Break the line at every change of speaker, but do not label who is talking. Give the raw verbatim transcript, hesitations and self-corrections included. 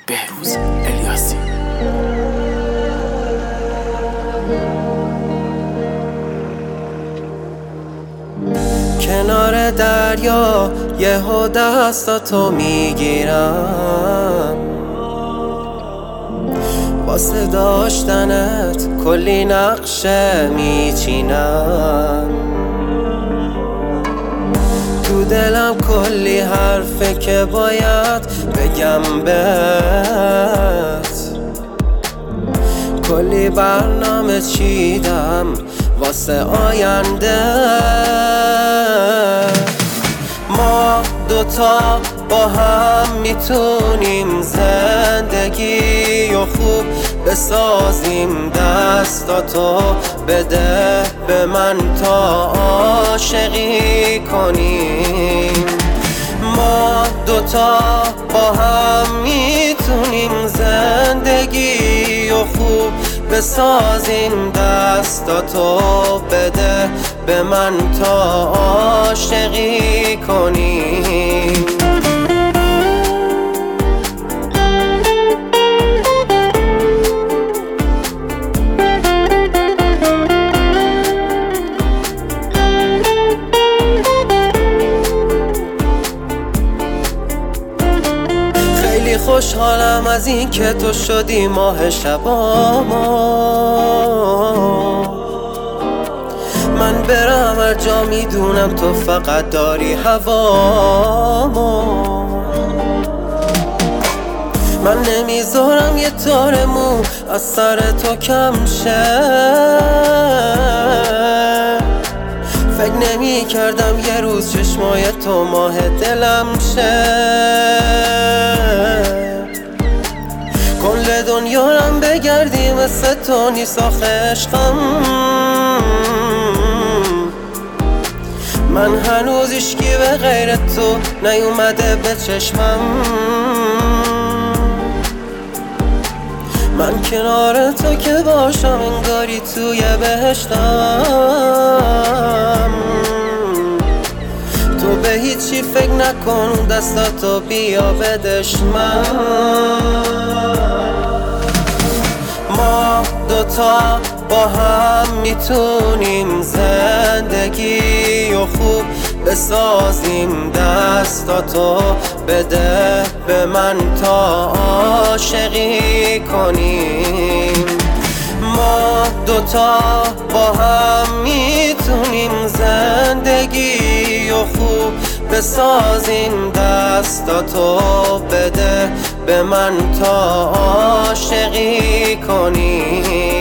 بهروز الیاسی.
کنار دریا یهو دستاتو میگیرم، واسه داشتنت کلی نقشه میچینم. تو دلم کلی حرفه که باید بگم بهت، کلی برنامه چیدم واسه آینده. ما دوتا با هم میتونیم زندگی و خوب بسازیم، دستاتو بده به من تا عاشقی کنیم. ما دوتا با هم میتونیم زندگی و خوب بسازیم، دستاتو بده به من تا عاشقی کنیم. خیلی خوشحالم از این که تو شدی ماه شبامو. من برم هر جا میدونم تو فقط داری هوامو. من نمیذارم یه تار مو از سر تو کم شه، فکر نمی کردم یه روز چشمای تو ماه دلم شه. کل دنیا رم بگردی مثل تو نیست آخه عشقم. من هنوز هیچکی به غیر تو نیومده به چشمم. من کنار تو که باشم انگاری توی بهشتم. تو به هیچی فکر نکن، دستاتو بیا بدش من. ما دوتا با هم میتونیم زندگی و خوب بسازیم، دستاتو بده به من تا عاشقی کنیم. ما دوتا با هم میتونیم زندگی و خوب بسازیم، دستاتو بده به من تا عاشقی کنیم.